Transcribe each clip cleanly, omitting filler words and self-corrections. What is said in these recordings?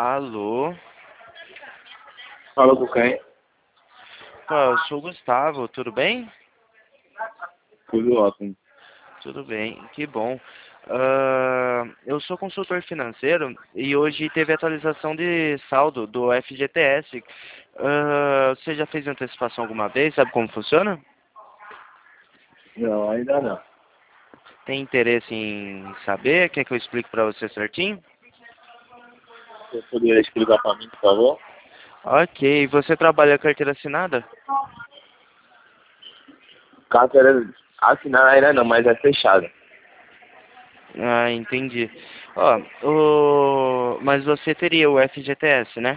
Alô? Fala com quem? Pô, eu sou o Gustavo, tudo bem? Tudo ótimo. Tudo bem, que bom. Eu sou consultor financeiro e hoje teve atualização de saldo do FGTS. Você já fez antecipação alguma vez? Sabe como funciona? Não, ainda não. Tem interesse em saber? Quer que eu explique para você certinho? Você poderia explicar para mim, por favor? Ok, você trabalha carteira assinada? Carteira assinada ainda não, mas é fechada. Ah, entendi. Mas você teria o FGTS, né?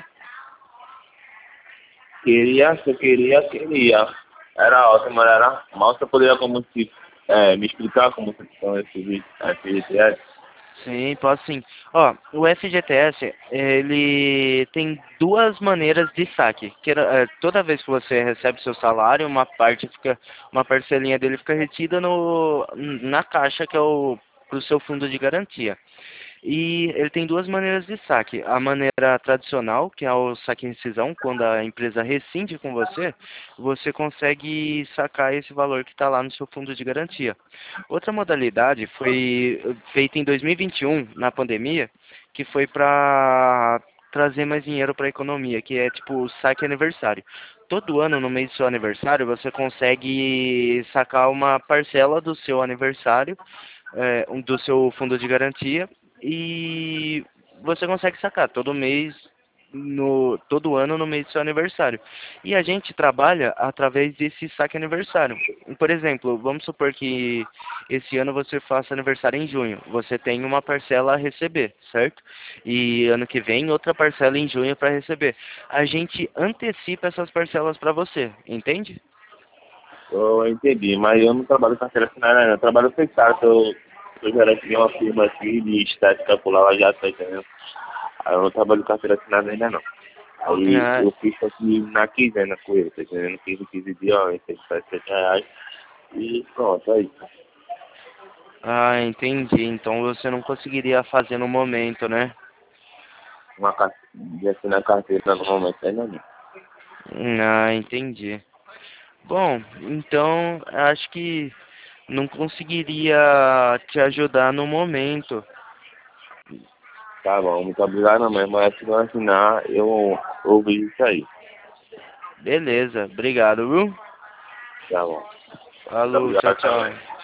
Queria, se eu queria. Era ótimo, era mal. Você poderia me explicar como são esses FGTS? Sim, posso sim. O FGTS, ele tem duas maneiras de saque. Toda vez que você recebe seu salário, uma parcelinha dele fica retida na caixa, que é pro seu fundo de garantia. E ele tem duas maneiras de saque. A maneira tradicional, que é o saque em rescisão, quando a empresa rescinde com você, você consegue sacar esse valor que está lá no seu fundo de garantia. Outra modalidade foi feita em 2021, na pandemia, que foi para trazer mais dinheiro para a economia, que é tipo o saque aniversário. Todo ano, no mês do seu aniversário, você consegue sacar uma parcela do seu aniversário, do seu fundo de garantia, e você consegue sacar todo mês, todo ano no mês do seu aniversário. E a gente trabalha através desse saque aniversário. Por exemplo, vamos supor que esse ano você faça aniversário em junho. Você tem uma parcela a receber, certo? E ano que vem outra parcela em junho para receber. A gente antecipa essas parcelas para você, entende? Eu entendi, mas eu não trabalho com carteira assinada ainda. Eu trabalho fechado. Eu gerente de uma firma aqui de estética por lá, já tá entendendo? Aí eu não trabalho com carteira assinada ainda não. Aí Ah, eu fiz aqui na quinzena com ele, tá entendendo? 15 dias, ó, esse R$ 7. E pronto, é isso. entendi. Então você não conseguiria fazer no momento, né? De assinar carteira no momento ainda não. Entendi. Bom, então acho que não conseguiria te ajudar no momento. Tá bom, muito obrigado mesmo. Mas se não assinar, eu vejo isso aí. Beleza, obrigado, viu? Tá bom. Muito Falou, tchau, obrigado também. tchau.